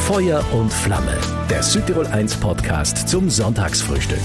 Feuer und Flamme, der Südtirol 1 Podcast zum Sonntagsfrühstück.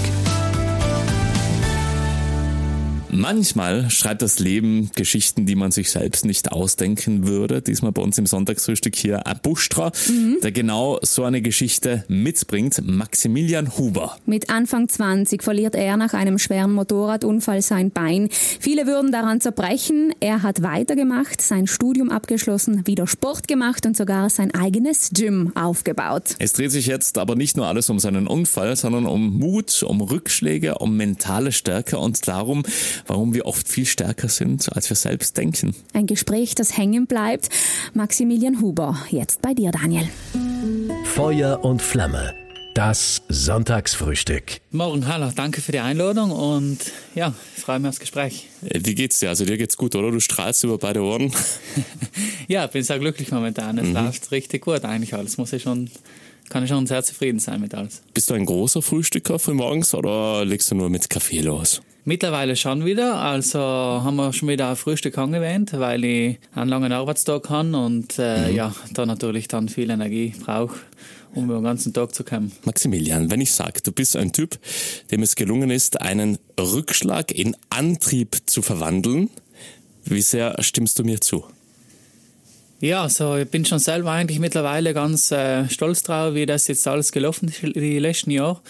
Manchmal schreibt das Leben Geschichten, die man sich selbst nicht ausdenken würde. Diesmal bei uns im Sonntagsfrühstück hier ein Buschtra, der genau so eine Geschichte mitbringt. Maximilian Huber. Mit Anfang 20 verliert er nach einem schweren Motorradunfall sein Bein. Viele würden daran zerbrechen. Er hat weitergemacht, sein Studium abgeschlossen, wieder Sport gemacht und sogar sein eigenes Gym aufgebaut. Es dreht sich jetzt aber nicht nur alles um seinen Unfall, sondern um Mut, um Rückschläge, um mentale Stärke und darum, warum wir oft viel stärker sind, als wir selbst denken. Ein Gespräch, das hängen bleibt. Maximilian Huber, jetzt bei dir, Daniel. Feuer und Flamme, das Sonntagsfrühstück. Morgen, hallo, danke für die Einladung und ja, ich freue mich aufs Gespräch. Wie geht's dir? Also dir geht's gut, oder? Du strahlst über beide Ohren. Ja, ich bin sehr glücklich momentan. Es läuft richtig gut eigentlich alles. Kann ich schon sehr zufrieden sein mit alles. Bist du ein großer Frühstücker für morgens oder legst du nur mit Kaffee los? Mittlerweile schon wieder, also haben wir schon wieder ein Frühstück angewöhnt, weil ich einen langen Arbeitstag habe und da natürlich dann viel Energie brauche, um über den ganzen Tag zu kommen. Maximilian, wenn ich sage, du bist ein Typ, dem es gelungen ist, einen Rückschlag in Antrieb zu verwandeln, wie sehr stimmst du mir zu? Ja, also ich bin schon selber eigentlich mittlerweile ganz stolz drauf, wie das jetzt alles gelaufen ist die letzten Jahre.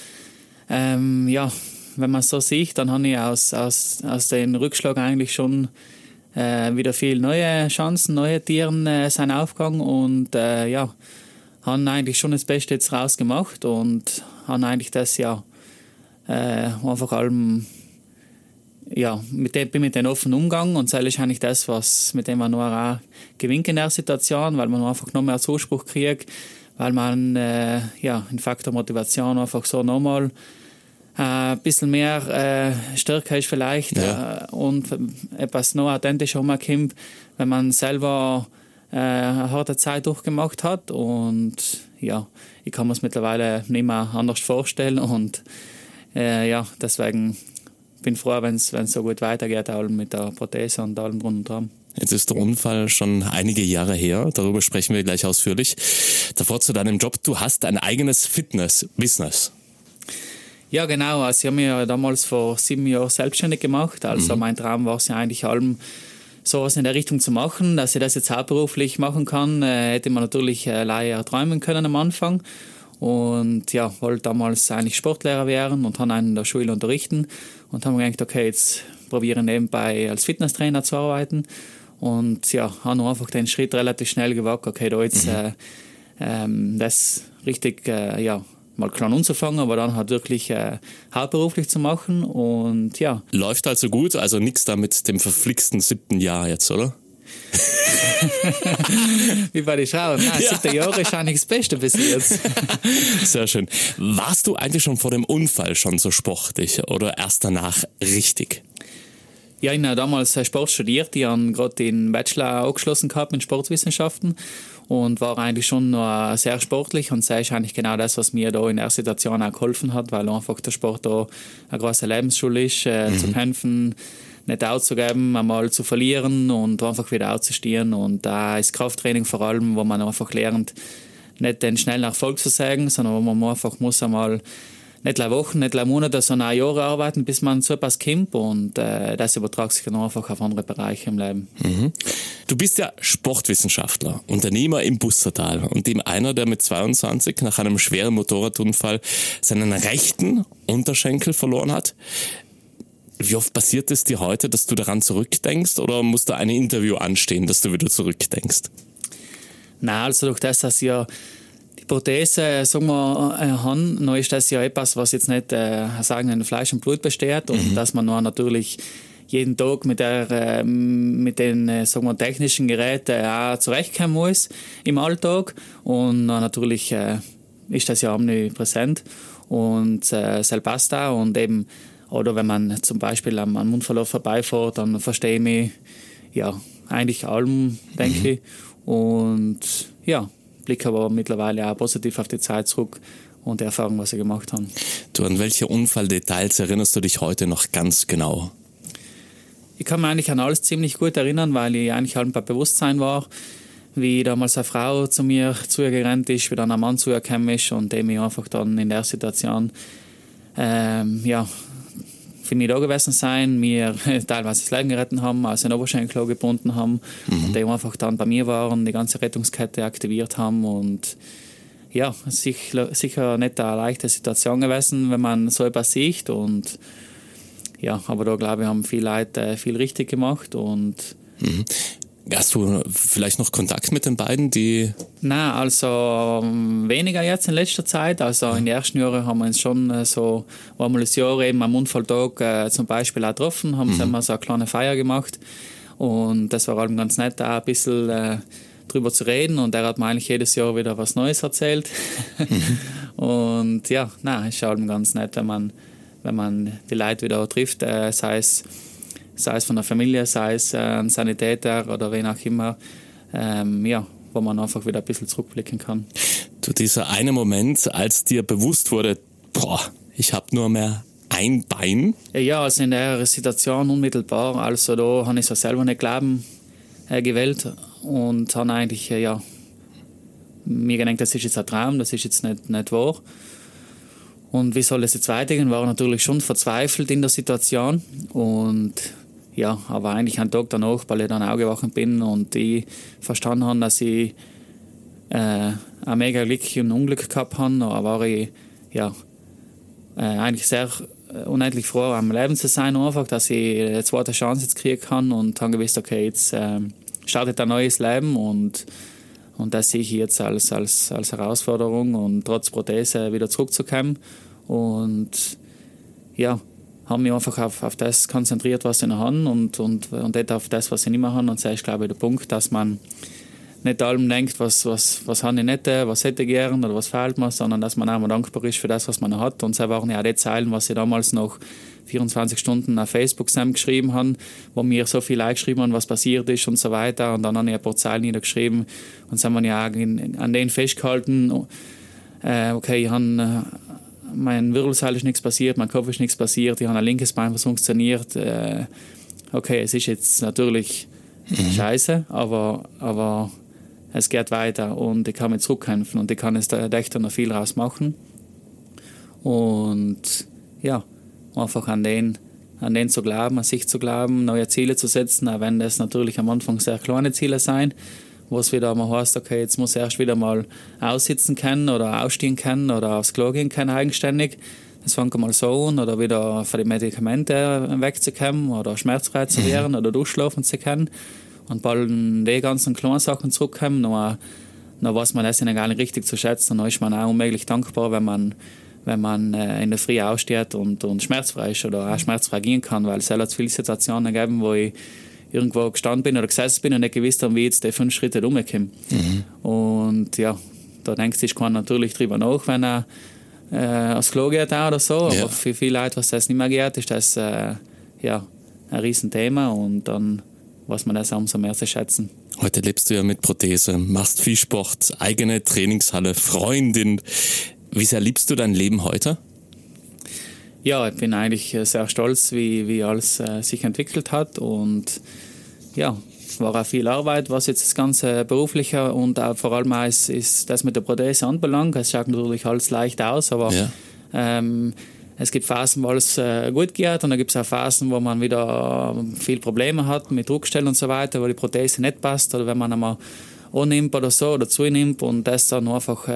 Wenn man es so sieht, dann habe ich aus dem Rückschlag eigentlich schon wieder viele neue Chancen, neue Tieren sind aufgegangen und haben eigentlich schon das Beste jetzt rausgemacht und haben eigentlich das einfach allem mit dem offenen Umgang und das ist eigentlich das, mit dem man noch auch gewinnt in der Situation, weil man einfach noch mehr Zuspruch kriegt, weil man in Faktor Motivation einfach so nochmal ein bisschen mehr stärker ist vielleicht und etwas noch authentischer umkommt, wenn man selber eine harte Zeit durchgemacht hat und ja, ich kann mir es mittlerweile nicht mehr anders vorstellen und deswegen bin ich froh, wenn es so gut weitergeht, auch mit der Prothese und allem drum und dran. Jetzt ist der Unfall schon einige Jahre her, darüber sprechen wir gleich ausführlich. Davor zu deinem Job, du hast ein eigenes Fitness-Business. Ja, genau. Also ich habe mich ja damals vor 7 Jahren selbstständig gemacht. Also mein Traum war es ja eigentlich allem, sowas in der Richtung zu machen. Dass ich das jetzt hauptberuflich machen kann, hätte man natürlich leider träumen können am Anfang. Und ja, wollte damals eigentlich Sportlehrer werden und habe einen in der Schule unterrichten. Und haben gedacht, okay, jetzt probiere nebenbei als Fitnesstrainer zu arbeiten. Und ja, habe einfach den Schritt relativ schnell gewagt, okay, da jetzt das richtig, mal klein anzufangen, aber dann halt wirklich hauptberuflich zu machen und ja. Läuft also gut, also nichts da mit dem verflixten 7. Jahr jetzt, oder? Wie bei den Frauen. Nein, 7. Jahr ist eigentlich das Beste bis jetzt. Sehr schön. Warst du eigentlich schon vor dem Unfall schon so sportlich oder erst danach richtig? Ja, ich habe damals Sport studiert. Ich habe gerade den Bachelor abgeschlossen gehabt mit Sportwissenschaften und war eigentlich schon noch sehr sportlich und das ist eigentlich genau das, was mir da in der Situation auch geholfen hat, weil einfach der Sport da eine große Lebensschule ist, zu kämpfen, nicht aufzugeben, einmal zu verlieren und einfach wieder aufzustehen und da ist Krafttraining vor allem, wo man einfach lernt, nicht den schnellen Erfolg zu sagen, sondern wo man einfach muss einmal nicht nur Wochen, nicht nur Monate, sondern auch Jahre arbeiten, bis man zu etwas kommt und das übertragt sich dann einfach auf andere Bereiche im Leben. Du bist ja Sportwissenschaftler, Unternehmer im Bustertal und dem einer, der mit 22 nach einem schweren Motorradunfall seinen rechten Unterschenkel verloren hat. Wie oft passiert es dir heute, dass du daran zurückdenkst oder muss da ein Interview anstehen, dass du wieder zurückdenkst? Nein, also durch das, dass ja die Prothese, sagen wir, haben, noch ist das ja etwas, was jetzt nicht in Fleisch und Blut besteht und dass man noch natürlich jeden Tag mit den sagen wir, technischen Geräten auch zurechtkommen muss im Alltag und natürlich ist das ja omnipräsent und das passt auch und eben oder wenn man zum Beispiel am Mundverlauf vorbeifährt, dann verstehe ich mich ja eigentlich allem, denke ich und ja, blicke aber mittlerweile auch positiv auf die Zeit zurück und die Erfahrung, was ich gemacht habe. Du, an welche Unfalldetails erinnerst du dich heute noch ganz genau? Ich kann mich eigentlich an alles ziemlich gut erinnern, weil ich eigentlich halt bei Bewusstsein war. wie damals eine Frau zu mir zugerannt ist, wie dann ein Mann zugekommen ist und dem ich einfach dann in der Situation für mich da gewesen sein, mir teilweise das Leben gerettet haben, also den Oberschenkel gebunden haben und die einfach dann bei mir waren, die ganze Rettungskette aktiviert haben und ja, sicher nicht eine leichte Situation gewesen, wenn man so etwas sieht und ja, aber da glaube ich, haben viele Leute viel richtig gemacht und Hast du vielleicht noch Kontakt mit den beiden, die... Nein, also weniger jetzt in letzter Zeit. Also in den ersten Jahren haben wir uns schon so einmal das Jahr eben am Unfalltag zum Beispiel auch getroffen, haben immer so eine kleine Feier gemacht und das war halt ganz nett, auch ein bisschen drüber zu reden und er hat mir eigentlich jedes Jahr wieder was Neues erzählt. Und ja, nein, ist halt ganz nett, wenn man die Leute wieder trifft, sei es von der Familie, sei es ein Sanitäter oder wen auch immer, wo man einfach wieder ein bisschen zurückblicken kann. Du, dieser eine Moment, als dir bewusst wurde, ich habe nur mehr ein Bein? Ja, also in der Situation unmittelbar, also da habe ich so selber nicht Glauben gewählt und habe eigentlich, mir gedacht, das ist jetzt ein Traum, das ist jetzt nicht wahr. Und wie soll es jetzt weitergehen? War natürlich schon verzweifelt in der Situation und ja, aber eigentlich einen Tag danach, weil ich dann aufgewacht bin und ich verstanden habe, dass ich ein mega Glück und Unglück gehabt habe, war ich eigentlich sehr unendlich froh, am Leben zu sein, einfach, dass ich eine zweite Chance jetzt kriegen kann und habe gewusst, okay, jetzt startet ein neues Leben und das sehe ich jetzt als Herausforderung und trotz Prothese wieder zurückzukommen und ja, haben mich einfach auf das konzentriert, was ich noch habe und nicht auf das, was ich nicht mehr habe. Und das ist, glaube ich, der Punkt, dass man nicht allem denkt, was habe ich nicht, was hätte ich gern oder was fehlt mir, sondern dass man auch mal dankbar ist für das, was man noch hat. Und das waren ja auch die Zeilen, was ich damals noch 24 Stunden auf Facebook geschrieben habe, wo mir so viel geschrieben haben, was passiert ist und so weiter. Und dann habe ich ein paar Zeilen niedergeschrieben und dann haben wir ja an denen festgehalten, okay, ich habe... mein Wirbelsäule ist nichts passiert, mein Kopf ist nichts passiert, ich habe ein linkes Bein, was funktioniert. Okay, es ist jetzt natürlich scheiße, aber es geht weiter und ich kann mich zurückkämpfen und ich kann jetzt da noch viel draus machen. Und ja, einfach an den zu glauben, an sich zu glauben, neue Ziele zu setzen, auch wenn das natürlich am Anfang sehr kleine Ziele sein, wo es wieder mal heißt, okay, jetzt muss ich erst wieder mal aussitzen können oder ausstehen können oder aufs Klo gehen können eigenständig. Das fängt mal so an oder wieder für die Medikamente wegzukommen oder schmerzfrei zu werden oder durchschlafen zu können. Und bald die ganzen kleinen Sachen zurückkommen, noch weiß man das gar nicht richtig zu schätzen. Dann ist man auch unmöglich dankbar, wenn man in der Früh aussteht und schmerzfrei ist oder auch schmerzfrei gehen kann, weil es hat viele Situationen gegeben, wo ich irgendwo gestanden bin oder gesessen bin und nicht gewusst habe, wie jetzt die 5 Schritte rumkommen. Und ja, da denkt sich keiner natürlich drüber nach, wenn er aufs Klo geht oder so. Ja. Aber für viele Leute, was das nicht mehr geht, ist das ein Riesenthema und dann weiß man das umso mehr zu schätzen. Heute lebst du ja mit Prothese, machst viel Sport, eigene Trainingshalle, Freundin. Wie sehr liebst du dein Leben heute? Ja, ich bin eigentlich sehr stolz, wie alles sich entwickelt hat und ja, es war auch viel Arbeit, was jetzt das ganze Berufliche und auch vor allem ist das mit der Prothese anbelangt. Es schaut natürlich alles leicht aus, aber es gibt Phasen, wo alles gut geht und dann gibt es auch Phasen, wo man wieder viel Probleme hat mit Druckstellen und so weiter, wo die Prothese nicht passt oder wenn man einmal annimmt oder so oder zunimmt und das dann einfach,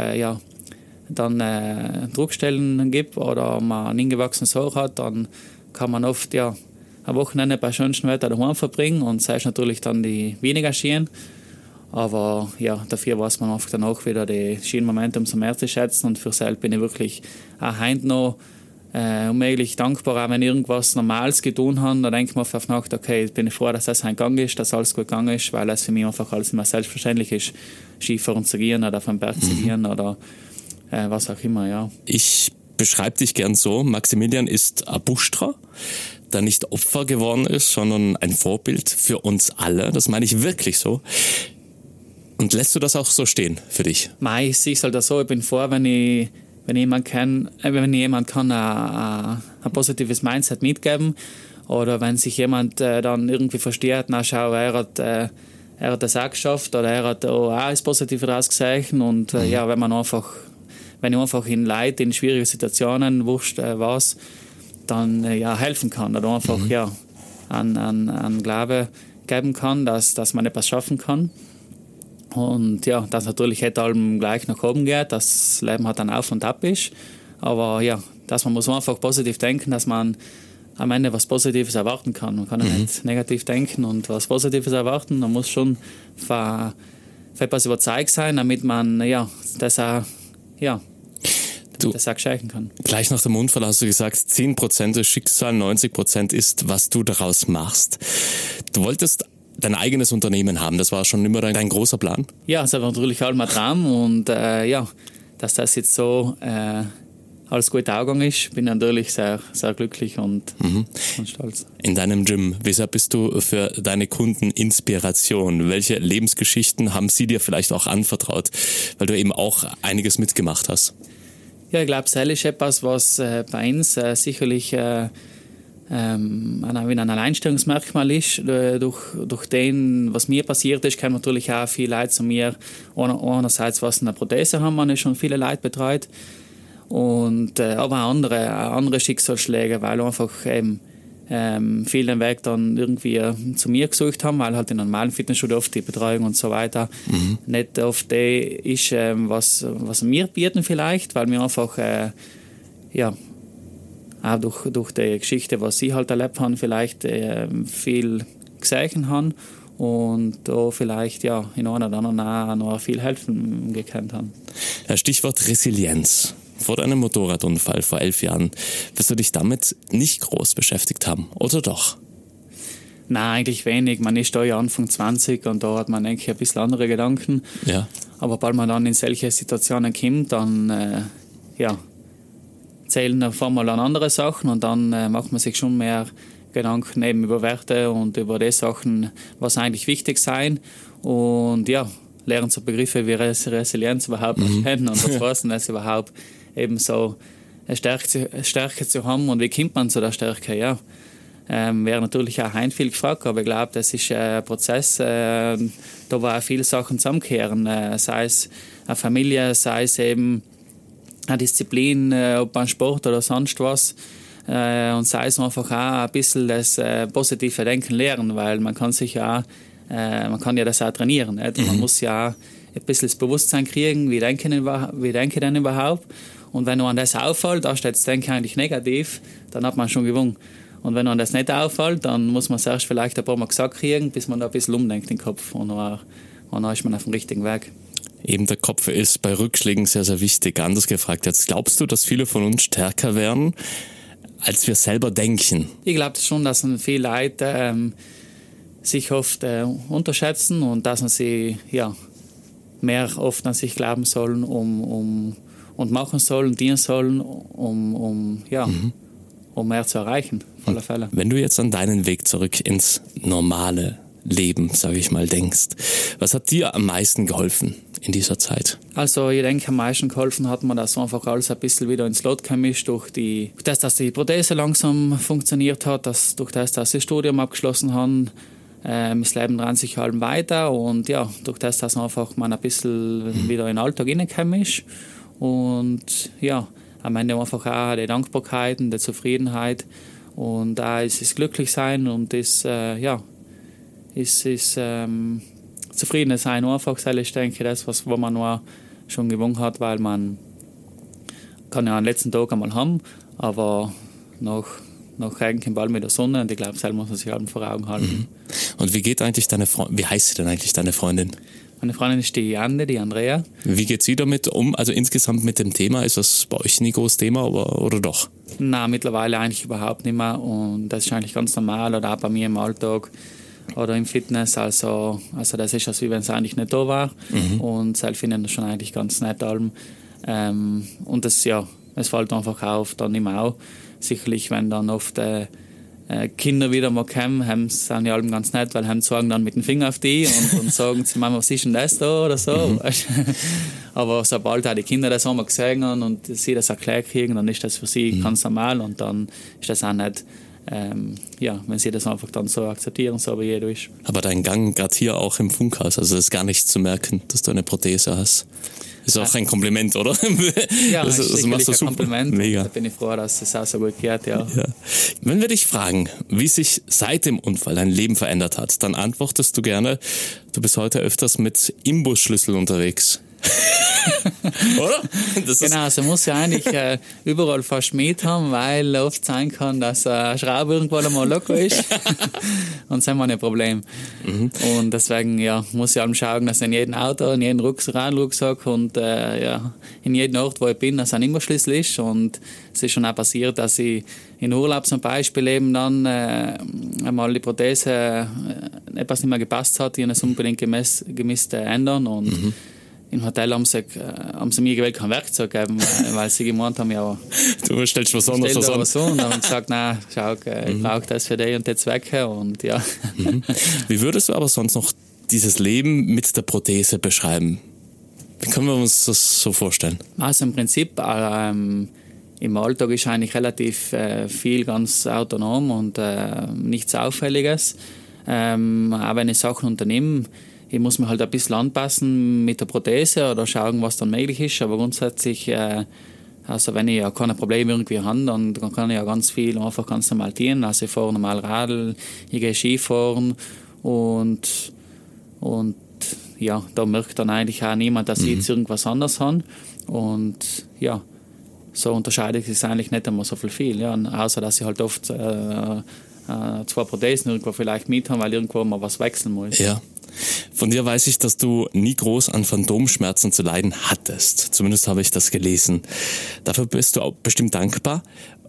dann Druckstellen gibt oder man ein ingewachsenes Haar hat, dann kann man oft ein Wochenende bei schönsten Wetter daheim verbringen und das ist natürlich dann die weniger schön. Aber ja, dafür weiß man oft dann auch wieder die schönen Momente umso mehr zu schätzen und für selbst bin ich wirklich auch heute noch unmöglich dankbar, auch wenn ich irgendwas Normales getan habe, da denke ich mir auf die Nacht, okay, bin ich froh, dass das gegangen ist, dass alles gut gegangen ist, weil es für mich einfach alles immer selbstverständlich ist, Skifahren zu gehen oder auf den Berg zu gehen oder was auch immer, ja. Ich beschreibe dich gern so, Maximilian ist ein Buschtra, der nicht Opfer geworden ist, sondern ein Vorbild für uns alle. Das meine ich wirklich so. Und lässt du das auch so stehen für dich? Nein, ich sehe es halt so, ich bin froh, wenn jemand kann ein positives Mindset mitgeben oder wenn sich jemand dann irgendwie versteht, na schau, er hat das auch geschafft oder er hat auch das Positive daraus gesehen. Und wenn ich einfach in Leid, in schwierigen Situationen, wurscht was, dann helfen kann oder einfach an Glaube geben kann, dass man etwas schaffen kann. Und ja, dass natürlich nicht allem gleich nach oben geht, das Leben hat dann auf und ab ist. Aber ja, dass man muss einfach positiv denken, dass man am Ende was Positives erwarten kann. Man kann nicht negativ denken und was Positives erwarten. Man muss schon für etwas überzeugt sein, damit man das auch geschehen kann. Gleich nach dem Unfall hast du gesagt, 10% ist Schicksal, 90% ist, was du daraus machst. Du wolltest dein eigenes Unternehmen haben, das war schon immer dein großer Plan? Ja, das war natürlich auch mein Traum und dass das jetzt so alles gut aufgegangen ist, bin ich natürlich sehr, sehr glücklich und stolz. In deinem Gym, weshalb bist du für deine Kunden Inspiration? Welche Lebensgeschichten haben sie dir vielleicht auch anvertraut, weil du eben auch einiges mitgemacht hast? Ja, ich glaube, das ist etwas, was bei uns sicherlich ein Alleinstellungsmerkmal ist. Durch den, was mir passiert ist, kommen natürlich auch viele Leute zu mir. Einerseits, was eine Prothese haben, man ist schon viele Leute betreut. Und, aber auch andere Schicksalsschläge, weil einfach viele den Weg dann irgendwie zu mir gesucht haben, weil halt in einem normalen Fitnessstudio oft die Betreuung und so weiter nicht oft ist, was wir bieten vielleicht, weil wir einfach auch durch die Geschichte, was sie halt erlebt haben, vielleicht viel gesehen haben und da vielleicht in einer oder anderen auch noch viel helfen gekannt haben. Stichwort Resilienz. Vor deinem Motorradunfall vor 11 Jahren wirst du dich damit nicht groß beschäftigt haben, oder doch? Nein, eigentlich wenig. Man ist da Anfang 20 und da hat man eigentlich ein bisschen andere Gedanken. Ja. Aber sobald man dann in solche Situationen kommt, dann zählen auf einmal an andere Sachen und dann macht man sich schon mehr Gedanken eben über Werte und über die Sachen, was eigentlich wichtig sein. Und lernen so Begriffe wie Resilienz überhaupt kennen und was heißt das überhaupt, eben so eine Stärke zu haben und wie kommt man zu der Stärke, wäre natürlich auch viel gefragt, aber ich glaube, das ist ein Prozess, da war auch viele Sachen zusammenkehren, sei es eine Familie, sei es eben eine Disziplin, ob beim Sport oder sonst was, und sei es einfach auch ein bisschen das positive Denken lernen, weil man kann sich man kann ja das auch trainieren, nicht? Man muss ja auch ein bisschen das Bewusstsein kriegen, wie denke ich denn überhaupt. Und wenn man das auffällt, da steht das Denken eigentlich negativ, dann hat man schon gewonnen. Und wenn man das nicht auffällt, dann muss man es erst vielleicht ein paar Mal gesagt kriegen, bis man da ein bisschen umdenkt im Kopf. Und dann ist man auf dem richtigen Weg. Eben der Kopf ist bei Rückschlägen sehr, sehr wichtig. Anders gefragt jetzt, glaubst du, dass viele von uns stärker werden, als wir selber denken? Ich glaube schon, dass viele Leute sich oft unterschätzen und dass sie mehr oft an sich glauben sollen, und machen sollen, dienen sollen, um mehr zu erreichen, auf alle Fälle. Wenn du jetzt an deinen Weg zurück ins normale Leben, sage ich mal, denkst, was hat dir am meisten geholfen in dieser Zeit? Also ich denke, am meisten geholfen hat mir das einfach alles ein bisschen wieder ins Lot gemischt, durch das, dass die Prothese langsam funktioniert hat, durch das, dass ich das Studium abgeschlossen habe. Das Leben dreht sich halt weiter und durch das, dass einfach man ein bisschen wieder in den Alltag reingekommen ist. Und am Ende einfach auch die Dankbarkeit und die Zufriedenheit und da ist es Glücklichsein und das zufrieden sein einfach, ich denke, das wo man nur schon gewonnen hat, weil man kann ja am letzten Tag einmal haben, aber noch Regen kommt bald mit der Sonne und ich glaube, das muss man sich halt vor Augen halten. Und wie heißt sie denn eigentlich, deine Freundin? Meine Freundin ist die Anne, die Andrea. Wie geht sie damit um? Also insgesamt mit dem Thema, ist das bei euch nie ein großes Thema oder doch? Nein, mittlerweile eigentlich überhaupt nicht mehr und das ist eigentlich ganz normal oder auch bei mir im Alltag oder im Fitness, also das ist, als wie wenn es eigentlich nicht da war und selbst finden das schon eigentlich ganz nett allem. Und es fällt einfach auf, dann immer auch. Sicherlich, wenn dann oft Kinder wieder mal kommen, sind ja alle ganz nett, weil zeigen dann mit dem Finger auf die und sagen sie, Mama, was ist denn das da oder so. Aber sobald auch die Kinder das einmal gesehen haben und sie das erklärt kriegen, dann ist das für sie ganz normal und dann ist das auch nicht wenn sie das einfach dann so akzeptieren, so wie jeder ist. Aber dein Gang gerade hier auch im Funkhaus, also ist gar nicht zu merken, dass du eine Prothese hast. Ist auch ein Kompliment, oder? Ja, das machst du super. Kompliment. Mega. Da bin ich froh, dass es auch so gut geht, ja. Wenn wir dich fragen, wie sich seit dem Unfall dein Leben verändert hat, dann antwortest du gerne, du bist heute öfters mit Imbusschlüssel unterwegs. Oder? Genau, also muss ja eigentlich überall fast mit haben, weil oft sein kann, dass eine Schraube irgendwo einmal locker ist. Und das haben wir ein Problem. Und deswegen muss ich allem schauen, dass in jedem Auto, in jedem Rucksack und in jedem Ort, wo ich bin, dass ein Imbusschlüssel ist. Und es ist schon auch passiert, dass ich in Urlaub zum Beispiel eben dann einmal die Prothese etwas nicht mehr gepasst hat, die es unbedingt gemisst ändern. Und im Hotel haben sie mir gewählt kein Werkzeug geben, weil sie gemeint haben, ja, du stellst was anderes an. So. Und dann haben sie gesagt, nein, schau, ich brauche das für die und die Zwecke. Und ja. Wie würdest du aber sonst noch dieses Leben mit der Prothese beschreiben? Wie können wir uns das so vorstellen? Also im Prinzip, im Alltag ist eigentlich relativ viel ganz autonom und nichts Auffälliges. Aber wenn ich Sachen unternehme, ich muss mich halt ein bisschen anpassen mit der Prothese oder schauen, was dann möglich ist. Aber grundsätzlich, also wenn ich ja keine Probleme irgendwie habe, dann kann ich ja ganz viel einfach ganz normal dienen. Also ich fahre normal Radl, ich gehe Skifahren und ja, da merkt dann eigentlich auch niemand, dass ich jetzt irgendwas anderes habe. Und ja, so unterscheidet es eigentlich nicht einmal so viel. Ja, außer dass ich halt oft 2 Prothesen irgendwo vielleicht mit habe, weil irgendwo mal was wechseln muss. Ja. Von dir weiß ich, dass du nie groß an Phantomschmerzen zu leiden hattest. Zumindest habe ich das gelesen. Dafür bist du auch bestimmt dankbar.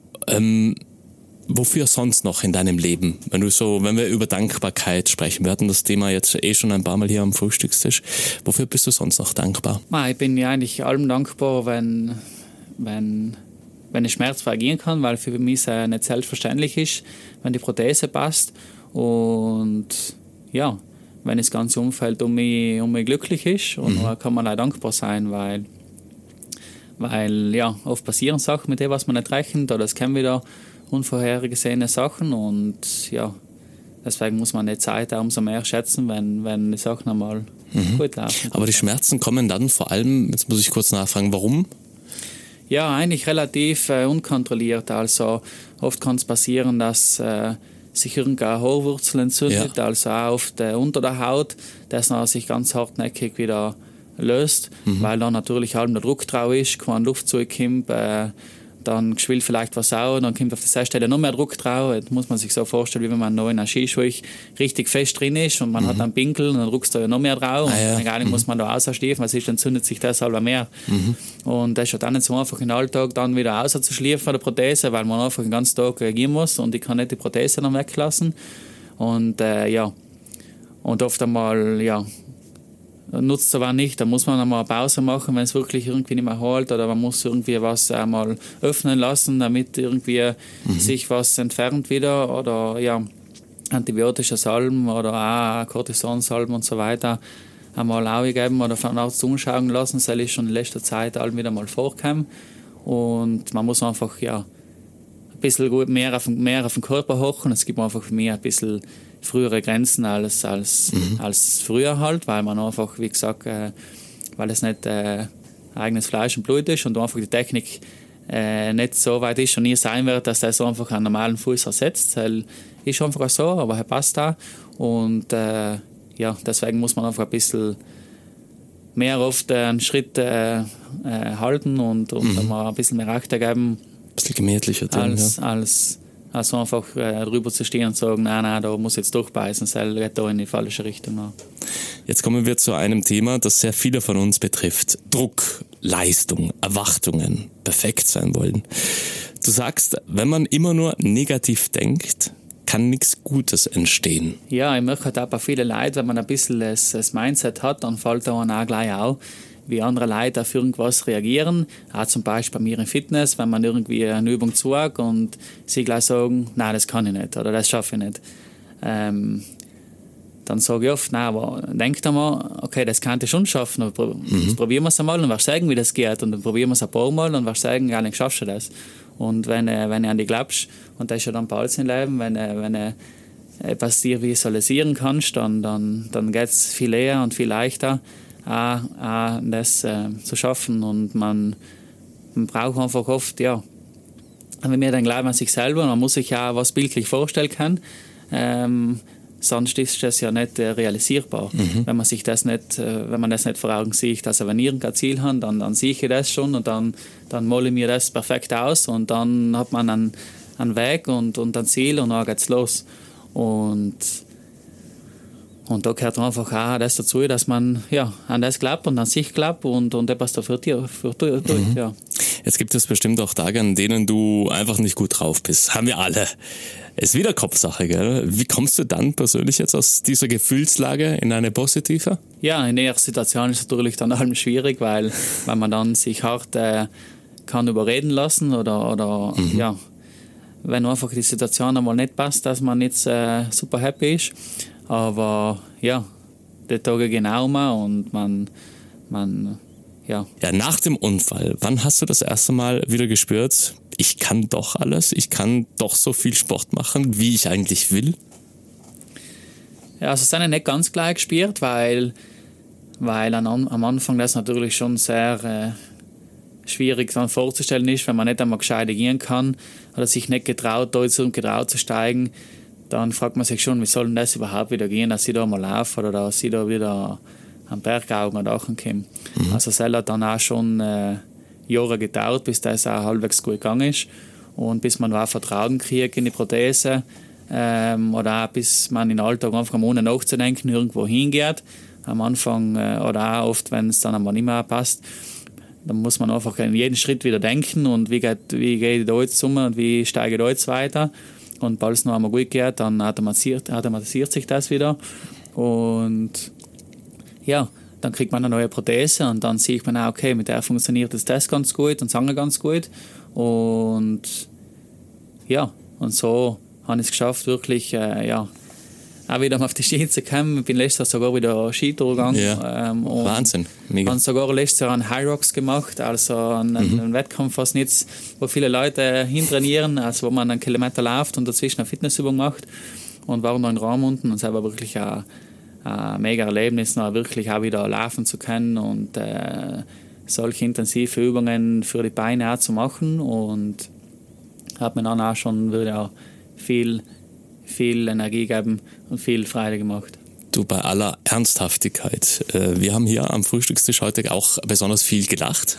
Wofür sonst noch in deinem Leben? Wenn wir über Dankbarkeit sprechen, wir hatten das Thema jetzt schon ein paar Mal hier am Frühstückstisch. Wofür bist du sonst noch dankbar? Ich bin ja eigentlich allem dankbar, wenn ich schmerzfrei gehen kann, weil für mich es nicht selbstverständlich ist, wenn die Prothese passt. Und ja, wenn das ganze Umfeld um mich glücklich ist. Und da kann man auch dankbar sein, weil ja, oft passieren Sachen, mit denen was man nicht rechnet, oder es kommen wieder unvorhergesehene Sachen. Und ja, deswegen muss man die Zeit auch umso mehr schätzen, wenn die Sachen einmal gut laufen. Aber die Schmerzen kommen dann vor allem, jetzt muss ich kurz nachfragen, warum? Ja, eigentlich relativ unkontrolliert. Also oft kann es passieren, dass sich irgendeine Haarwurzel entzündet, also auch unter der Haut, das dann sich ganz hartnäckig wieder löst, weil dann natürlich allem der Druck drauf ist, keine Luft zurückkommt, dann schwillt vielleicht was auch, dann kommt auf der Stelle noch mehr Druck drauf. Das muss man sich so vorstellen, wie wenn man noch in einer Skischuhe richtig fest drin ist und man hat einen Pinkel und dann druckst du ja noch mehr drauf. Und eigentlich muss man da ausschleifen, weil sonst entzündet sich das halber mehr. Und das ist ja dann nicht so einfach im Alltag dann wieder auszuschleifen von der Prothese, weil man einfach den ganzen Tag reagieren muss und ich kann nicht die Prothese dann weglassen. Und und oft einmal, nutzt es aber nicht, da muss man einmal eine Pause machen, wenn es wirklich irgendwie nicht mehr hält, oder man muss irgendwie was einmal öffnen lassen, damit irgendwie sich was entfernt wieder, oder antibiotische Salben oder auch Cortisonsalben und so weiter einmal aufgeben oder von Arzt umschauen lassen. Das ist schon in letzter Zeit wieder mal vorgekommen und man muss einfach ein bisschen mehr auf den Körper hochen. Es gibt einfach für mich ein bisschen frühere Grenzen als früher halt, weil man einfach, wie gesagt, weil es nicht eigenes Fleisch und Blut ist und einfach die Technik nicht so weit ist und nie sein wird, dass das einfach einen normalen Fuß ersetzt. Das ist einfach so, aber er passt da. Und deswegen muss man einfach ein bisschen mehr oft einen Schritt halten und mal ein bisschen mehr Acht geben. Ein bisschen gemütlicher als einfach drüber zu stehen und sagen, nein, da muss ich jetzt durchbeißen, das geht da in die falsche Richtung. Jetzt kommen wir zu einem Thema, das sehr viele von uns betrifft. Druck, Leistung, Erwartungen, perfekt sein wollen. Du sagst, wenn man immer nur negativ denkt, kann nichts Gutes entstehen. Ja, ich merke halt auch bei vielen Leuten, wenn man ein bisschen das Mindset hat, dann fällt da auch gleich auf, wie andere Leute auf irgendwas reagieren. Auch zum Beispiel bei mir im Fitness, wenn man irgendwie eine Übung zeigt und sie gleich sagen, nein, das kann ich nicht oder das schaffe ich nicht. Dann sage ich oft, nein, aber denk dir mal, okay, das kann ich schon schaffen. Probieren wir es einmal und wirst sagen, wie das geht. Und dann probieren wir es ein paar Mal und wirst sagen, ja, dann schaffst du das. Und wenn du an die glaubst, und das ist ja dann bei alles im Leben, wenn du etwas dir visualisieren kannst, dann geht es viel eher und viel leichter, das zu schaffen. Und man braucht einfach oft, wenn wir dann glauben an sich selber, man muss sich ja was bildlich vorstellen können, sonst ist das ja nicht realisierbar. Wenn man das nicht vor Augen sieht, dass wenn ich ein Ziel habe, dann sehe ich das schon und dann male ich mir das perfekt aus und dann hat man einen Weg und ein Ziel und dann geht's los. Und da gehört einfach auch das dazu, dass man an das glaubt und an sich glaubt und etwas dafür tut. Ja. Jetzt gibt es bestimmt auch Tage, an denen du einfach nicht gut drauf bist. Haben wir alle. Ist wieder Kopfsache, gell? Wie kommst du dann persönlich jetzt aus dieser Gefühlslage in eine positive? Ja, in der Situation ist es natürlich dann allem schwierig, weil man dann sich hart kann überreden lassen oder wenn einfach die Situation einmal nicht passt, dass man nicht super happy ist. Aber die Tage gehen auch mal und man. Ja, nach dem Unfall, wann hast du das erste Mal wieder gespürt, ich kann doch alles, ich kann doch so viel Sport machen, wie ich eigentlich will? Ja, also es ist nicht ganz gleich gespürt, weil am Anfang das natürlich schon sehr schwierig dann vorzustellen ist, wenn man nicht einmal gescheit gehen kann oder sich nicht getraut zu steigen, dann fragt man sich schon, wie soll denn das überhaupt wieder gehen, dass ich da mal laufe oder dass ich da wieder am Bergaugen oder auch komme. Also es hat dann auch schon Jahre gedauert, bis das auch halbwegs gut gegangen ist und bis man auch Vertrauen kriegt in die Prothese oder auch bis man in den Alltag einfach ohne nachzudenken irgendwo hingeht. Am Anfang oder auch oft, wenn es dann einmal nicht mehr passt, dann muss man einfach in jeden Schritt wieder denken und wie gehe ich da jetzt um und wie steige ich da jetzt weiter. Und bald es noch einmal gut geht, dann automatisiert sich das wieder und dann kriegt man eine neue Prothese und dann sieht man auch, okay, mit der funktioniert das ganz gut und das andere ganz gut. Und und so habe ich es geschafft, wirklich auch wieder mal auf die Ski zu kommen. Ich bin letztes Jahr sogar wieder Skitour gegangen. Ja. Wahnsinn, mega. Und sogar letztes Jahr einen High Rocks gemacht, also einen Wettkampf, was nicht, wo viele Leute hintrainieren, also wo man einen Kilometer läuft und dazwischen eine Fitnessübung macht. Und waren da in Raum unten und es war wirklich ein mega Erlebnis, noch wirklich auch wieder laufen zu können und solche intensive Übungen für die Beine auch zu machen. Und hat mir dann auch schon wieder viel Energie gegeben und viel Freude gemacht. Du, bei aller Ernsthaftigkeit, wir haben hier am Frühstückstisch heute auch besonders viel gelacht.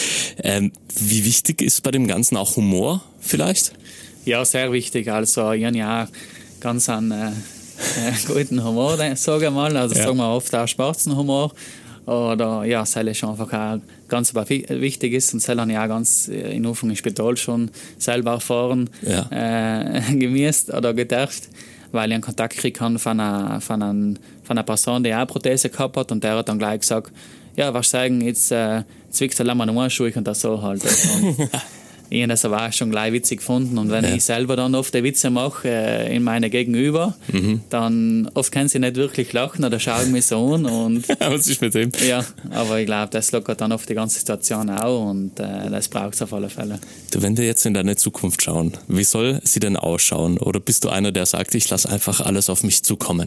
Wie wichtig ist bei dem Ganzen auch Humor vielleicht? Ja, sehr wichtig. Also ich habe ja auch ganz einen guten Humor, sage ich mal. Also sagen wir oft auch schwarzen Humor. Oder das ist einfach auch ganz wichtig ist. Und das habe ich auch ganz in Anfang im Spital schon selber erfahren, gemisst oder gedacht, weil ich einen Kontakt gekriegt habe von einer Person, die auch eine Prothese gehabt hat. Und der hat dann gleich gesagt, was sagen, jetzt zwickt er mal nur Schuhe und das so halt. Und ich habe das aber auch schon gleich witzig gefunden. Und wenn ich selber dann oft die Witze mache in meine Gegenüber, dann oft können sie nicht wirklich lachen oder schauen mich so an. Und was ist mit dem? Ja, aber ich glaube, das lockert dann oft die ganze Situation auch und das braucht es auf alle Fälle. Du, wenn wir jetzt in deine Zukunft schauen, wie soll sie denn ausschauen? Oder bist du einer, der sagt, ich lasse einfach alles auf mich zukommen?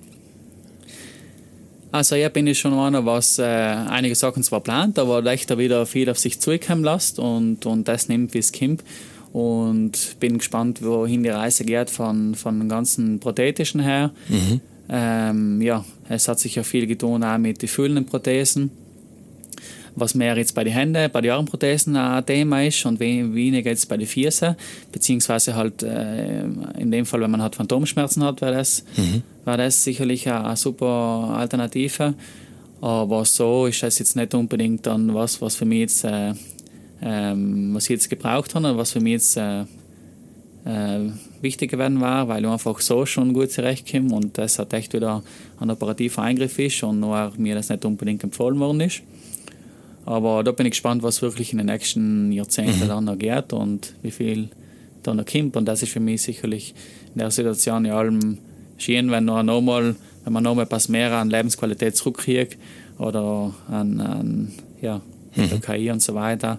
Also ich bin schon einer, was einige Sachen zwar plant, aber leichter wieder viel auf sich zukommen lässt und das nimmt, wie es kommt. Und bin gespannt, wohin die Reise geht von dem ganzen Prothetischen her. Es hat sich ja viel getan, auch mit den füllenden Prothesen. Was mehr jetzt bei den Händen, bei den Armprothesen ein Thema ist und weniger jetzt bei den Füßen, beziehungsweise halt in dem Fall, wenn man halt Phantomschmerzen hat, wäre das sicherlich eine super Alternative. Aber so ist das jetzt nicht unbedingt dann was für mich jetzt, was ich jetzt gebraucht habe, oder was für mich jetzt wichtiger werden war, weil ich einfach so schon gut zurechtkomme und das hat echt wieder ein operativer Eingriff ist und nur mir das nicht unbedingt empfohlen worden ist. Aber da bin ich gespannt, was wirklich in den nächsten Jahrzehnten dann noch geht und wie viel dann noch kommt. Und das ist für mich sicherlich in der Situation in allem schön, wenn man nochmal etwas mehr an Lebensqualität zurückkriegt oder an der KI und so weiter,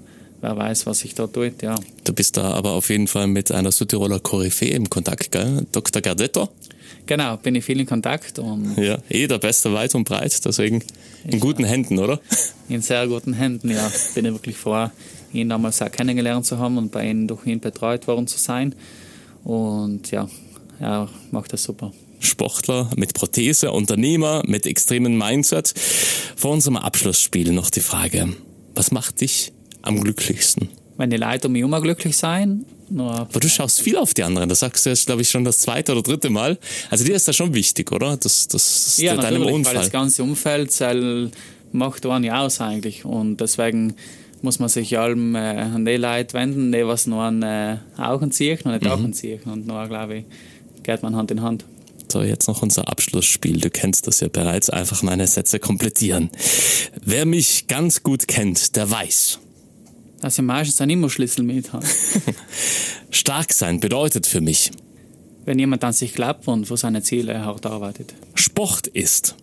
wer weiß, was sich da tut, ja. Du bist da aber auf jeden Fall mit einer Südtiroler Koryphäe im Kontakt, gell? Dr. Gardetto? Genau, bin ich viel in Kontakt. Und ja, der Beste weit und breit, deswegen in guten Händen, oder? In sehr guten Händen, ja. Bin ich wirklich froh, ihn damals auch kennengelernt zu haben und bei ihm durch ihn betreut worden zu sein. Und ja, er macht das super. Sportler mit Prothese, Unternehmer mit extremem Mindset. Vor unserem Abschlussspiel noch die Frage, was macht dich am glücklichsten? Wenn die Leute um mich herum glücklich sein. Aber du schaust viel auf die anderen, das sagst du jetzt, glaube ich, schon das 2. oder 3. Mal. Also dir ist das schon wichtig, oder? Das ja, deinem natürlich, Unfall. Weil das ganze Umfeld macht einen ja aus eigentlich. Und deswegen muss man sich allem an die Leute wenden, die was nur an Augen ziehen und nicht Augen ziehen. Und nur, glaube ich, geht man Hand in Hand. So, jetzt noch unser Abschlussspiel. Du kennst das ja bereits. Einfach meine Sätze komplettieren. Wer mich ganz gut kennt, der weiß, dass ich meistens dann immer Schlüssel mit habe. Stark sein bedeutet für mich, wenn jemand an sich glaubt und für seine Ziele hart arbeitet. Sport ist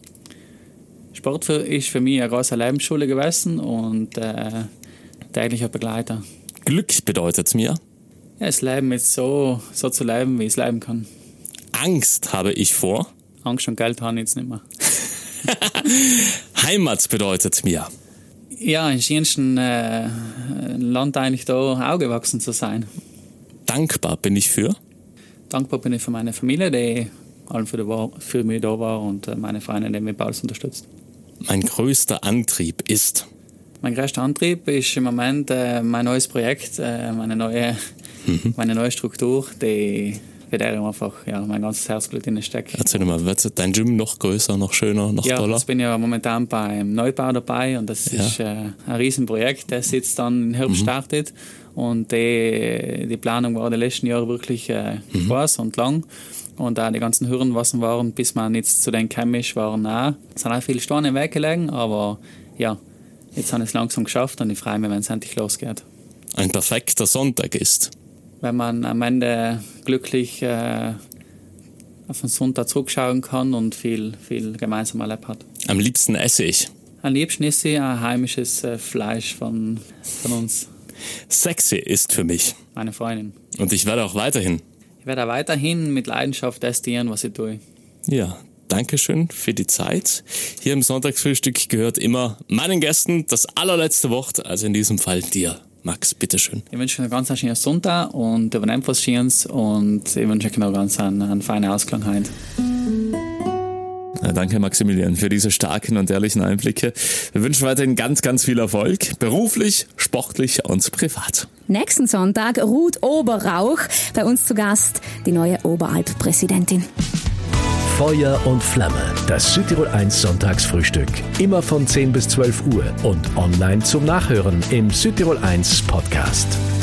für mich eine große Lebensschule gewesen und täglicher Begleiter. Glück bedeutet mir, ja, das Leben ist so zu leben, wie ich es leben kann. Angst habe ich vor. Angst und Geld habe ich jetzt nicht mehr. Heimat bedeutet mir, ja, im schönsten Land eigentlich da aufgewachsen zu sein. Dankbar bin ich für? Dankbar bin ich für meine Familie, die allem für mich da war und meine Freunde, die mich bei alles unterstützt. Mein größter Antrieb ist? Mein größter Antrieb ist im Moment mein neues Projekt, meine neue Struktur, die für der ich einfach mein ganzes Herzblut drin stecke. Erzähl mal, wird dein Gym noch größer, noch schöner, noch toller? Ja, ich bin ja momentan beim Neubau dabei und das ist ein Riesenprojekt, das jetzt dann im Herbst startet und die Planung war die letzten Jahre wirklich groß und lang und auch die ganzen Hürden, was waren, bis man jetzt zu den chemisch waren auch. Es sind auch viele Steine im Weg gelegen, aber ja, jetzt haben wir es langsam geschafft und ich freue mich, wenn es endlich losgeht. Ein perfekter Sonntag ist? Wenn man am Ende glücklich auf den Sonntag zurückschauen kann und viel gemeinsam erlebt hat. Am liebsten esse ich? Am liebsten esse ich ein heimisches Fleisch von uns. Sexy ist für mich? Meine Freundin. Und ich werde auch weiterhin? Ich werde auch weiterhin mit Leidenschaft das tun, was ich tue. Ja, danke schön für die Zeit. Hier im Sonntagsfrühstück gehört immer meinen Gästen das allerletzte Wort, also in diesem Fall dir. Max, bitteschön. Ich wünsche euch einen ganz schönen Sonntag und übernehmt was Schönes und ich wünsche euch noch ganz einen feinen Ausklang heute. Ja, danke Maximilian für diese starken und ehrlichen Einblicke. Wir wünschen weiterhin ganz, ganz viel Erfolg, beruflich, sportlich und privat. Nächsten Sonntag Ruth Oberrauch, bei uns zu Gast, die neue Oberalp-Präsidentin. Feuer und Flamme, das Südtirol 1 Sonntagsfrühstück. Immer von 10 bis 12 Uhr und online zum Nachhören im Südtirol 1 Podcast.